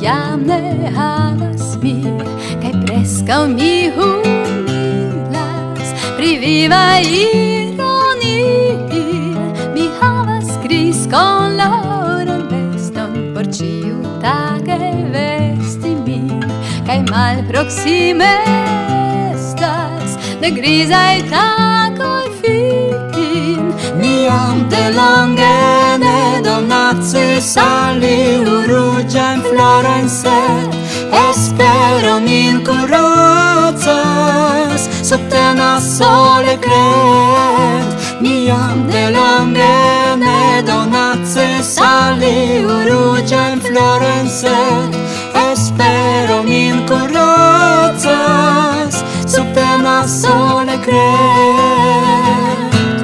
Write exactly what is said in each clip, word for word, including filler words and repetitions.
jam ne havas mi, kaj preskaŭ mi humilas pri viva ironio. Mi havas kriskoloran veston por ĉiutage vesti min, kaj malproksime estas de grizaj tagoj fin. Mi jam delonge ne donacis al iu ruĝajn florojn, sed espero min kuracas, subtenas sole kred. Mi jam delonge ne donacis al iu ruĝajn florojn, sed espero min kuracas, subtenas sole kred.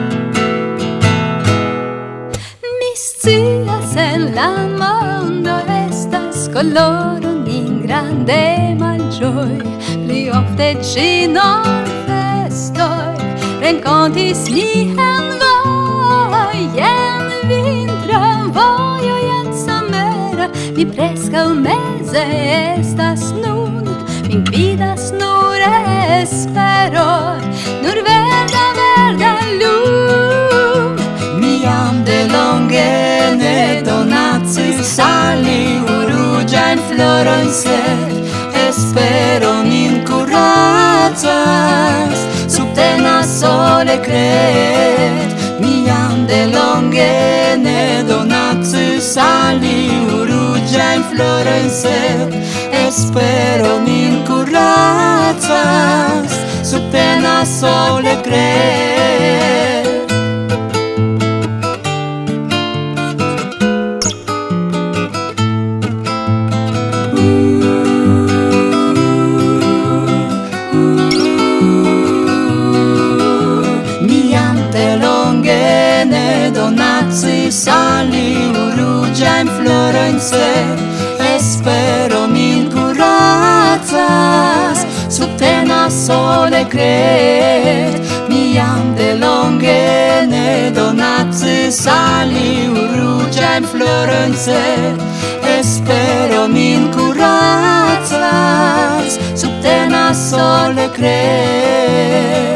En la mondo estas koloro nin grande malĝoj, pli ofte ĉi nur festoj renkontis ni en voj. Jen vintra vojo, jen somera, mi preskaŭ meze estas nun. Min gvidas nur espero, nur verda verda lum. Mi jam delonge ne donacis al iu ruĝajn florojn, sed espero min kuracas, subtenas sole kred. Mi jam delonge ne donacis al iu ruĝajn florojn, sed espero min kuracas, subtenas sole kred. Donacis al iu ruĝajn florojn, sed espero min kuracas, subtenas sole kred. Mi jam delonge ne donacis al iu ruĝajn florojn, sed espero min kuracas, subtenas sole kred.